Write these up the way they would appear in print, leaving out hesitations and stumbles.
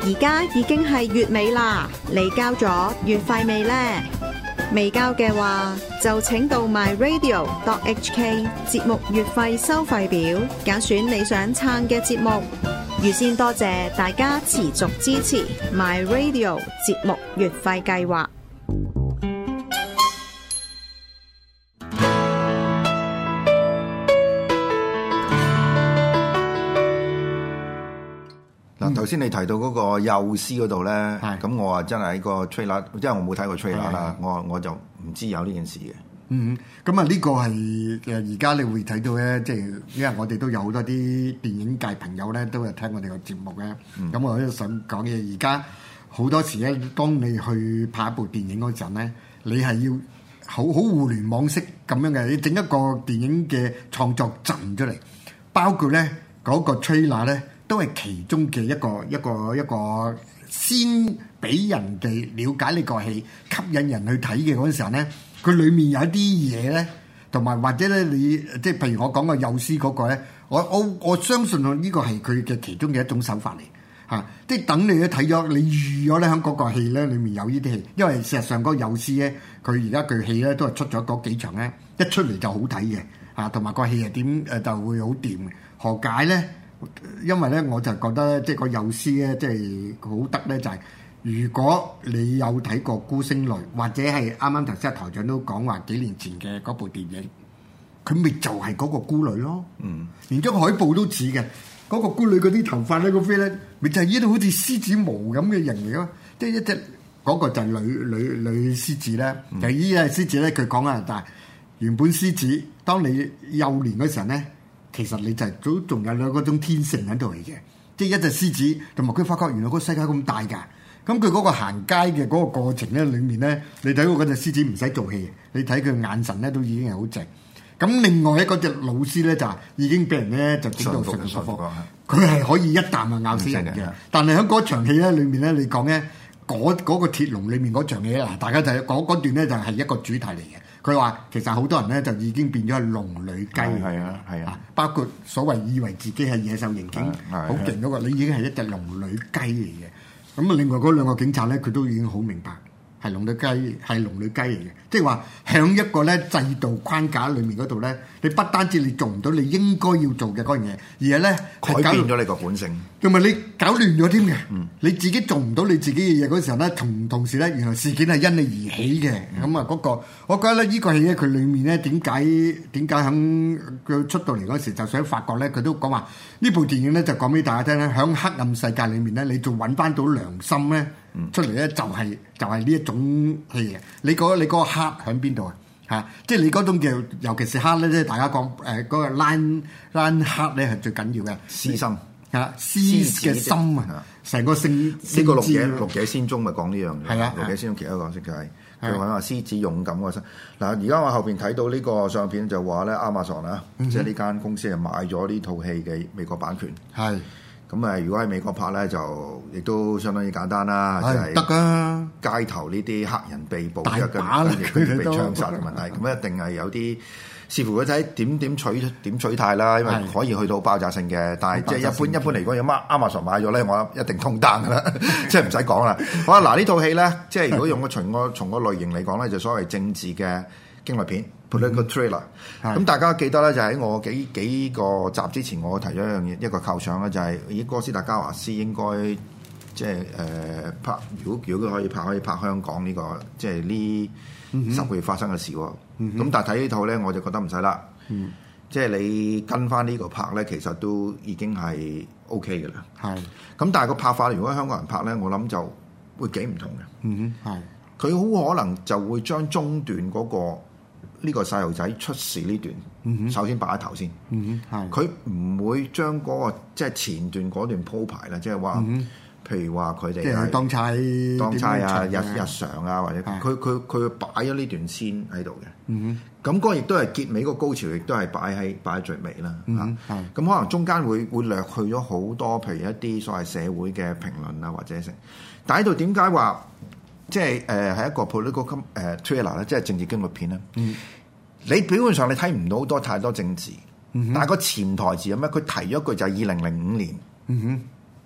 而家已經係月尾啦，你交咗月費未呢？未交嘅話，就請到 myradio.hk 節目月費收費表，揀選你想撐嘅節目。預先多謝大家持續支持 myradio 節目月費計劃。 頭先你提到嗰個幼師嗰度咧，咁我話真係喺個 trailer， 因為我冇睇過 trailer 啦，我就唔知有呢件事嘅。 咁啊呢個係而家你會睇到咧，即係因為我哋都有好多啲電影界朋友咧，都係聽我哋個節目嘅。咁我都想講嘢，而家好多時咧，當你去拍一部電影嗰陣咧，你係要好互聯網式咁樣嘅，你整一個電影嘅創作陣出嚟，包括咧嗰個 trailer 咧。都係其中嘅一個先俾人哋了解呢個戲，吸引人去睇嘅嗰陣時候咧，佢裡面有一啲嘢咧，同埋或者咧你即係譬如我講個幼師嗰個咧，我相信呢個係佢嘅其中嘅一種手法嚟嚇，即係等你咧睇咗，你預咗咧喺嗰個戲咧裡面有呢啲戲，因為事實上嗰個幼師咧，佢而家佢戲咧都係出咗嗰幾場咧，一出嚟就好睇嘅嚇，同埋個戲係點就會好掂嘅，何解咧？因為咧，我就覺得即係個幼師咧，即係好得咧，就係如果你有睇過《孤星淚》，或者係啱啱頭先台長都講話幾年前嘅嗰部電影，佢咪就係嗰個孤女咯。連張海報都似嘅，嗰個孤女嗰啲頭髮咧，個飛咧，咪就係呢度好似獅子毛咁嘅人嚟咯。即係一隻嗰個就係女獅子咧，就依隻獅子咧，佢講啊，但係原本獅子，當你幼年嗰時候咧。其實你就都仲有嗰種天性喺度嚟嘅，即係一隻獅子，同埋佢發覺原來個世界咁大㗎。咁佢嗰個行街嘅嗰個過程咧，裡面咧，你睇到嗰隻獅子唔使做戲，你睇佢眼神咧都已經係好正。咁另外一嗰隻老師咧就已經俾人咧就整到順服，佢係可以一啖就咬死人嘅。但係喺嗰場戲咧裡面咧，你講咧嗰個鐵籠裡面嗰場戲咧，大家就係嗰段咧就係一個主題嚟嘅。佢話其實好多人咧就已經變咗係龍女雞，係啊，包括所謂以為自己係野獸刑警好勁嗰個，你已經係一隻龍女雞嚟嘅。咁啊，另外嗰兩個警察咧，佢都已經好明白係龍女雞，係龍女雞嚟嘅。即係話響一個咧制度框架裡面嗰度咧，你不單止你做唔到你應該要做嘅嗰樣嘢，而係咧改變咗你個本性， 同埋你搞亂咗添嘅。你自己做唔到你自己嘅嘢嗰時候咧，同時咧，原來事件係因你而起嘅。咁啊，嗰個我覺得咧，呢個戲咧，佢裡面咧點解喺佢出到嚟嗰時就想發覺咧，佢都講話呢部電影咧就講俾大家聽咧，喺黑暗世界裡面咧，你仲揾翻到良心咧出嚟咧，就係呢一種戲嘅。你嗰個黑喺邊度啊？嚇！即係你嗰種叫，尤其是黑咧，即係大家講嗰個 line 黑咧係最緊要嘅私心嚇， 獅嘅心啊，成個性呢個六野仙蹤咪講呢樣嘢。 係啊， 六野仙蹤其他一個角色就係佢講話獅子勇敢嗰個心。嗱，而家我後邊睇到呢個相片就話咧，Amazon 啊，即係呢間公司係買咗呢套戲嘅美國版權。 係。 咁啊，如果喺美國拍咧，就亦都相當之簡單啦，就係得啊！ 街頭呢啲黑人被捕， 大把啦， 佢哋被槍殺嘅問題，咁一定係有啲視乎佢睇點取態啦，因為可以去到爆炸性嘅，但係即係一般嚟講，有Amazon買咗咧，我一定通單噶啦，即係唔使講啦。好啦，嗱呢套戲咧，即係如果用從個類型嚟講咧，就所謂政治嘅驚慄片 political thriller。咁大家記得咧，就喺我幾個集之前，我提咗一個構想咧，就係哥斯達加華斯應該即係拍，如果佢可以拍香港呢個即係呢10個月發生嘅事喎。咁但係睇呢套咧，我就覺得唔使啦。即係你跟翻呢個拍咧，其實都已經係 OK 嘅啦。係。咁但係個拍法，如果香港人拍咧，我諗就會幾唔同嘅。係。佢好可能就會將中段嗰個呢個細路仔出事呢段，首先擺喺頭先。佢唔會將嗰個即係前段嗰段鋪排啦，即係話，譬如話佢哋即係當差啊、日常啊，或者佢擺咗呢段先喺度嘅。咁嗰個亦都係結尾個高潮，亦都係擺喺最尾啦。咁可能中間會略去咗好多，譬如一啲所謂社會嘅評論啊，或者成。但喺度點解話？即係係一個 political thriller 咧，即係政治驚慄片咧。你表面上你睇唔到太多政治，但係個潛台詞有咩？佢提咗一句就係2005年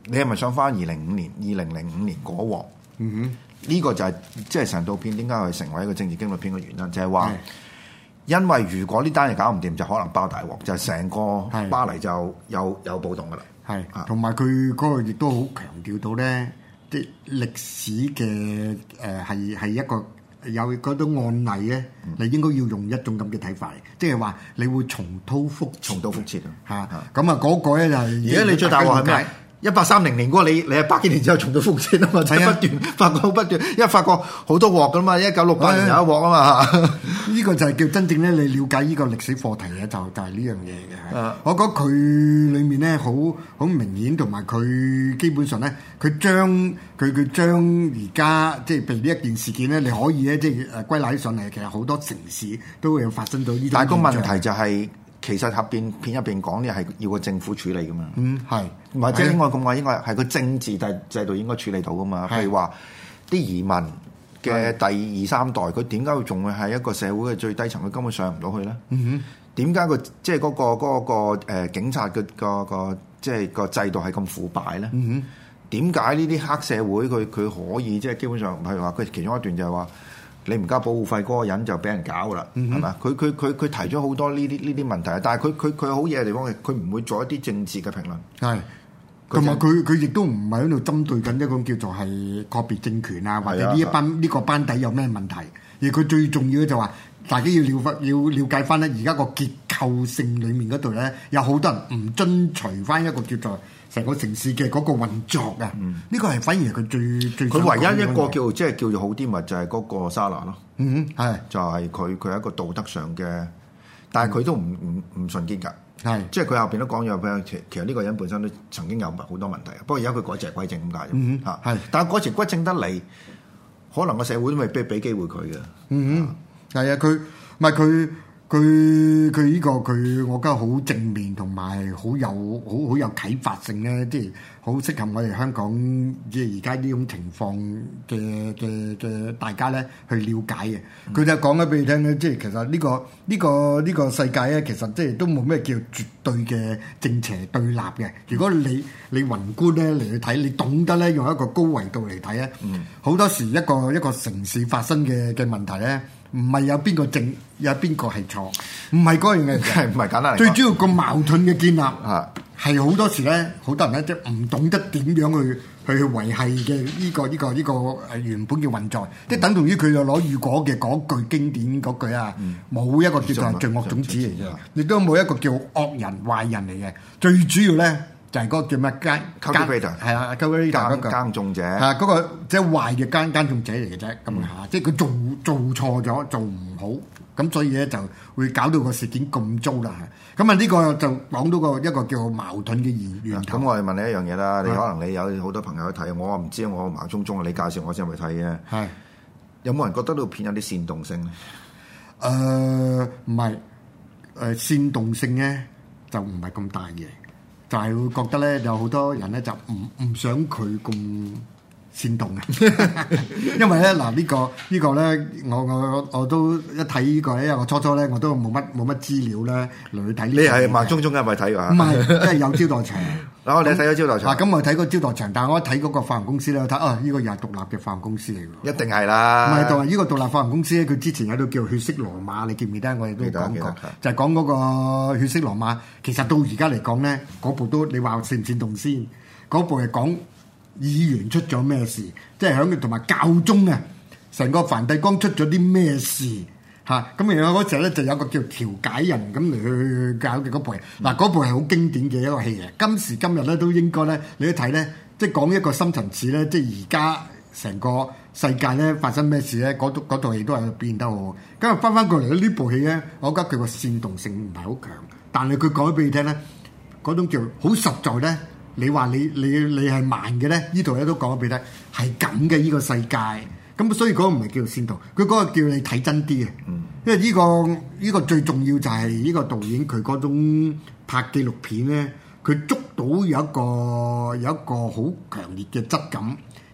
你係咪想翻2005年嗰鑊？呢個就係即係成套片點解佢成為一個政治驚慄片嘅原因，就係話。因為如果呢單嘢搞唔掂，就可能包大鑊，就成個巴黎就有暴動噶啦。 係，同埋佢嗰個亦都好強調到咧，即係歷史嘅係一個有嗰種案例咧，你應該要用一種咁嘅睇法嚟，即係話你會重蹈覆轍嚇。咁啊嗰個咧就係而家你最大鑊係咩？1830年嗰個你係百幾年之後重蹈覆轍啊嘛，就不斷不斷，因為法國好多鑊噶嘛，1968年有一鑊啊嘛。 呢個就係叫真正咧，你了解呢個歷史課題咧，就係呢樣嘢嘅。我覺得佢裡面咧好明顯，同埋佢基本上咧，佢將而家即係譬如呢一件事件咧，你可以咧即係歸納起上嚟，其實好多城市都會發生到呢種。 但係個問題就係、是。其實片入邊講呢係要個政府處理噶嘛， 係或者應該咁話，應該係個政治制度應該處理到噶嘛。譬如話啲移民嘅第2、3代，佢點解會仲會係一個社會嘅最低層？佢根本上唔到去咧。點解佢即係嗰個警察嘅個即係個制度係咁腐敗咧？點解呢啲黑社會佢可以即係基本上譬如話佢其中一段就係話。你唔交保護費嗰個人就俾人搞噶啦，係嘛？佢提咗好多呢啲問題，但係佢好嘢嘅地方係佢唔會做一啲政治嘅評論， 係同埋佢亦都唔係喺度針對緊一個叫做係個別政權啊，或者呢個班底有咩問題，而佢最重要嘅就話大家要了解翻咧，而家個結構性裡面嗰度咧有好多人唔遵循翻一個叫做成個城市嘅嗰個運作啊，呢個係反而係佢最佢唯一一個叫做好啲咪就係嗰個莎拿咯， 係就係佢係一個道德上嘅，但係佢都唔純潔㗎， 係即係佢後邊都講咗，其實呢個人本身都曾經有好多問題，不過而家佢改邪歸正咁解嚇，係，但係改邪歸正得嚟，可能個社會都未必俾機會佢嘅， 係啊，佢唔係佢呢個佢，我覺得好正面同埋好有啟發性咧，即係好適合我哋香港即係而家呢種情況嘅大家咧去了解嘅。佢就講咗俾你聽咧，即係其實呢個世界咧，其實即係都冇咩叫絕對嘅正邪對立嘅。如果你宏觀咧嚟去睇，你懂得咧用一個高維度嚟睇咧，好多時一個城市發生嘅問題咧。唔係有邊個正，有邊個係錯，唔係嗰樣嘢， 唔係簡單嚟講。 最主要個矛盾嘅建立係好多時咧，好多人咧即係唔懂得點樣去維繫嘅呢個原本嘅運作，即係等同於佢就攞雨果嘅嗰句經典嗰句啊，冇一個叫做罪惡種子嚟嘅，亦都冇一個叫惡人壞人嚟嘅，最主要咧。就係嗰個叫咩 cultivator 係啊 cultivator 耕種者嗰個即係壞嘅耕種者嚟嘅啫，咁即係佢做錯咗做唔好，咁所以咧就會搞到個事件咁糟啦。咁啊呢個就講到一個叫矛盾嘅源頭。 咁我哋問你一樣嘢啦，你可能你有好多朋友去睇，我唔知我盲中中你介紹我先去睇嘅。係有冇人覺得呢套片有啲煽動性咧？ 唔係煽動性咧就唔係咁大嘅。就係會覺得咧，有好多人咧就唔想佢咁煽動嘅，因為咧嗱呢個咧，我都一睇呢個咧，因為我初咧我都冇乜資料咧嚟去睇。你係盲中中係咪睇㗎？ 唔係，即係有招待場。 你睇咗招待場？ 咁我睇個招待場，但係我一睇嗰個發行公司咧，我睇呢個又係獨立嘅發行公司嚟㗎。 一定係啦。唔係同埋呢個獨立發行公司咧，佢之前喺度叫血色羅馬，你記唔記得？我哋都講過，就係講嗰個血色羅馬。其實到而家嚟講咧，嗰部都你話煽唔煽動先？嗰部係講議員出咗咩事，即係響同埋教宗啊，成個梵蒂岡出咗啲咩事。咁然後嗰時候咧就有個叫調解人咁嚟去搞嘅嗰部，嗱嗰部係好經典嘅一個戲嚟。今時今日咧都應該咧，你一睇咧，即係講一個深層次咧，即係而家成個世界咧發生咩事咧，嗰套戲都係變得好。咁啊翻過嚟呢部戲咧，我覺得佢個煽動性唔係好強，但係佢講咗俾你聽咧，嗰種叫好實在咧。你話你係慢嘅咧，呢度咧都講咗俾你聽，係咁嘅呢個世界。咁所以嗰個唔係叫煽動，佢嗰個叫你睇真啲嘅。因為呢個最重要就係呢個導演佢嗰種拍紀錄片咧，佢捉到有一個好強烈嘅質感，而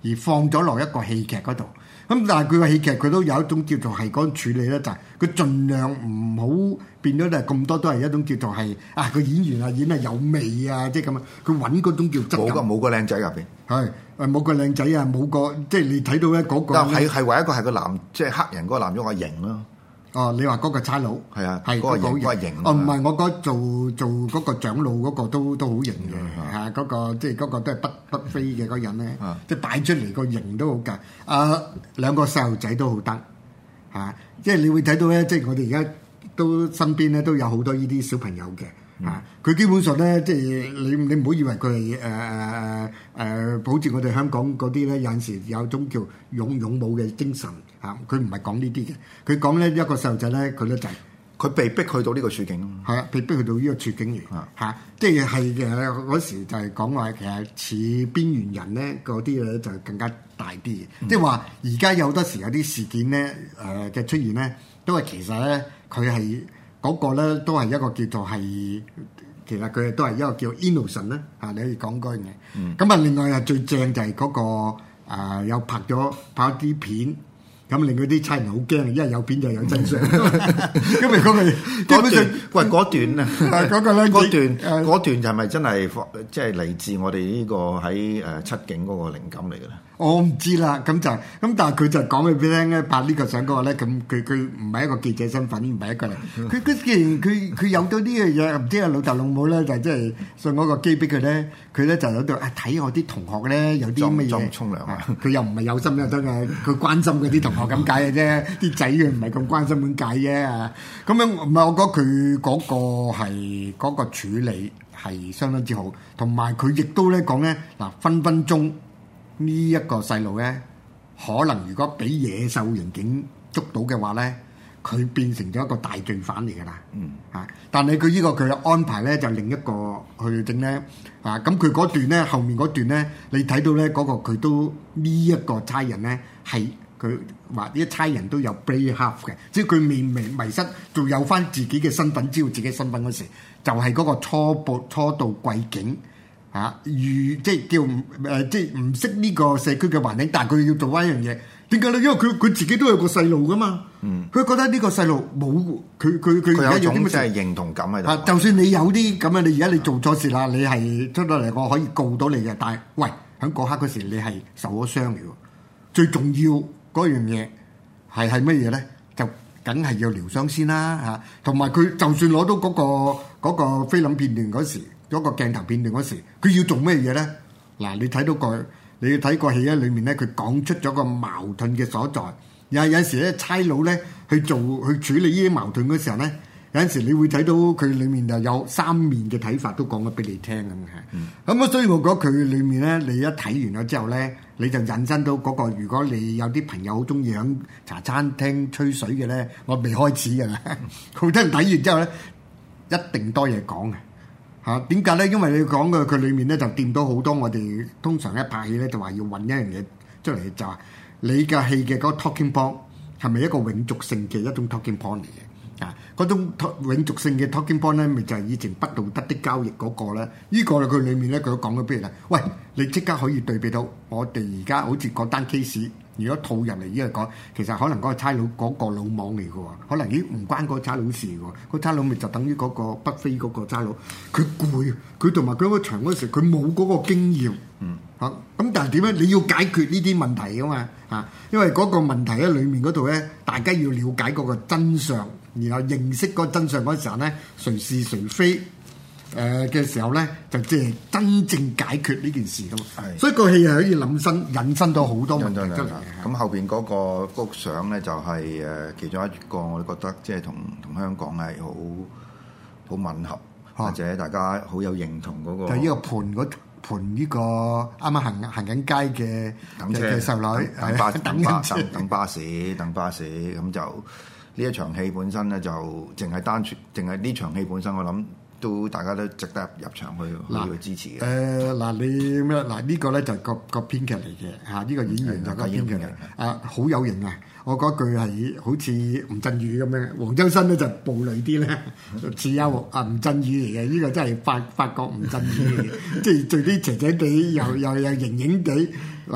而放咗落一個戲劇嗰度。咁但係佢個戲劇佢都有一種叫做係嗰種處理咧，就係佢盡量唔好變咗咁多都係一種叫做係個演員啊演係有味啊，即係咁啊，佢揾嗰種叫質感。 冇個靚仔入邊。 係冇個靚仔啊，冇個即係你睇到咧嗰個。 但係唯一一個係個男，即係黑人嗰個男咗個型咯。 哦，你話嗰個差佬係啊，係嗰個型。 哦，唔係，我覺得做嗰個長老嗰個都好型嘅嚇，嗰個即係嗰個都係北非嘅嗰人咧，即係擺出嚟個型都好㗎。兩個細路仔都好得嚇，即係你會睇到咧，即係我哋而家都身邊咧都有好多呢啲小朋友嘅。佢基本上咧，即係你唔好以為佢係好似我哋香港嗰啲咧，有陣時有種叫勇武嘅精神嚇，佢唔係講呢啲嘅，佢講咧一個細路仔咧，佢咧就係佢被逼去到呢個處境， 係啊，被逼去到呢個處境嚟嚇，即係嘅嗰時就係講話其實似邊緣人咧嗰啲咧就更加大啲嘅，即係話而家有好多時有啲事件咧嘅出現咧，都係其實咧佢係。嗰個咧都係一個叫做係，其實佢都係一個叫 innocent 啦嚇，你可以講嗰樣嘢。咁另外最正就係嗰個有拍啲片，咁令嗰啲差人好驚，因為有片就有真相。因為嗰段啊，嗰段就係咪真係即係嚟自我哋呢個喺七警嗰個靈感嚟嘅咧？ 我唔知啦，咁但係佢就講俾你聽咧，拍呢個相嗰個咧，咁佢唔係一個記者身份，唔係一個嚟。佢既然佢有到呢樣嘢，唔知阿老豆老母咧就即係送嗰個機俾佢咧，佢咧就喺度睇我啲同學咧有啲乜嘢沖涼啊！ 佢又唔係有心有得嘅，佢關心嗰啲同學咁解嘅啫，啲仔佢唔係咁關心咁解啫。咁樣唔係我覺得佢嗰個係嗰個處理係相當之好，同埋佢亦都咧講咧嗱分分鐘。呢一個細路咧，可能如果俾野獸刑警捉到嘅話咧，佢變成咗一個大罪犯嚟㗎啦。但係佢呢個佢嘅安排咧，就另一個去整咧。咁佢嗰段咧，後面嗰段咧，你睇到咧嗰個佢都呢一個差人咧，係佢話啲差人都有 brave heart 嘅，即係佢迷失，仲有翻自己嘅身份，知道自己身份嗰時，就係嗰個初到貴境。即係叫即係唔識呢個社區嘅環境，但係佢要做翻一樣嘢，點解咧？因為佢自己都有個細路噶嘛，佢覺得呢個細路冇佢而家有啲咩？ 即係認同感喺度。 就算你有啲咁樣，你而家你做錯事啦，你係出到嚟，我可以告到你嘅。但係喂，喺嗰刻嗰時，你係受咗傷嚟喎。最重要嗰樣嘢係乜嘢咧？就梗係要療傷先啦嚇。同埋佢就算攞到嗰個菲林片段嗰時。嗰個鏡頭片段嗰時，佢要做咩嘢咧？嗱，你睇到你要睇個戲咧，裡面咧佢講出咗個矛盾嘅所在。有時咧差佬咧去處理呢啲矛盾嗰時候咧，有陣時你會睇到佢裡面就有三面嘅睇法，都講咗俾你聽咁嘅。咁所以我覺得佢裡面咧，你一睇完咗之後咧，你就引申到嗰個。如果你有啲朋友好中意喺茶餐廳吹水嘅咧，我未開始㗎啦。好多人睇完之後咧，一定多嘢講嘅。點解咧？因為你講嘅佢裡面咧就掂到好多我哋通常一拍戲咧就話要揾一樣嘢出嚟，就話你嘅戲嘅嗰個 talking point 係咪一個永續性嘅一種 talking point 嚟嘅？嗰種永續性嘅 talking point 咧，咪就係以前不道德的交易嗰個咧。呢個佢裡面咧佢都講咗俾你睇。喂，你即刻可以對比到我哋而家好似嗰單 case。如果套入嚟呢個講，其實可能嗰個差佬嗰個魯莽嚟嘅喎，可能唔關嗰個差佬事喎，個差佬咪就等於嗰個北非嗰個差佬，佢攰，佢同埋佢嗰場嗰時佢冇嗰個經驗，咁但係點咧？你要解決呢啲問題㗎嘛，因為嗰個問題喺裡面嗰度咧，大家要了解嗰個真相，然後認識嗰個真相嗰時候咧，誰是誰非。嘅時候咧，就即係真正解決呢件事噶嘛。所以個戲係可以引申到好多問題出嚟。 咁後邊嗰個幅相咧，就係其中一個，我哋覺得即係同香港係好吻合，或者大家好有認同嗰個。就呢個盤呢個啱啱行緊街嘅細路女，等巴士，咁就呢一場戲本身咧，就淨係呢場戲本身，我諗。都大家都值得入場去支持嘅。 你咩？呢個咧就個編劇嚟嘅嚇，呢個演員就個編劇嚟。好有型啊！我覺得佢係好似吳鎮宇咁樣，黃秋生咧就暴戾啲咧，似吳鎮宇嚟嘅。呢個真係發覺吳鎮宇嚟嘅，即係做啲斜斜地又型型地。嗱，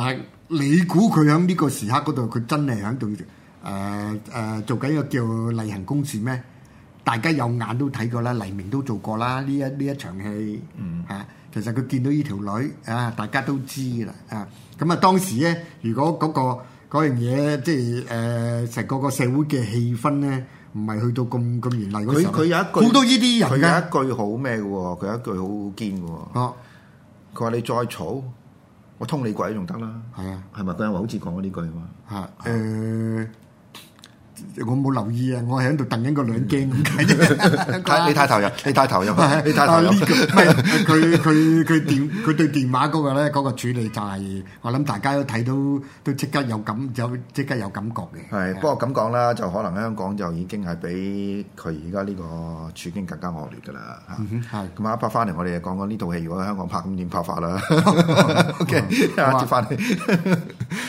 你估佢喺呢個時刻嗰度，佢真係喺度做緊一個叫例行公事咩？大家有眼都睇過啦，黎明都做過啦，呢一場戲其實佢見到呢條女大家都知啦咁當時咧，如果嗰樣嘢即係成個社會嘅氣氛咧，唔係去到咁嚴厲嗰時候， 佢有一句好多呢啲人佢有一句好咩嘅喎，佢有一句好堅嘅喎。佢話你再嘈，我通你鬼仲得啦。係啊，係咪佢好似講過呢句嘛？ 我冇留意啊，我係喺度瞪緊個兩鏡咁解啫。 你太投入，你太投入，你太投入。 唔係佢對電話嗰個咧，嗰個處理就係我諗大家都睇到，都即刻有感覺嘅。 係，不過咁講啦，就可能香港就已經係比佢而家呢個處境更加惡劣㗎啦。係。咁一拍翻嚟，我哋講講呢套戲，如果喺香港拍，咁點拍法啦？OK，接翻嚟。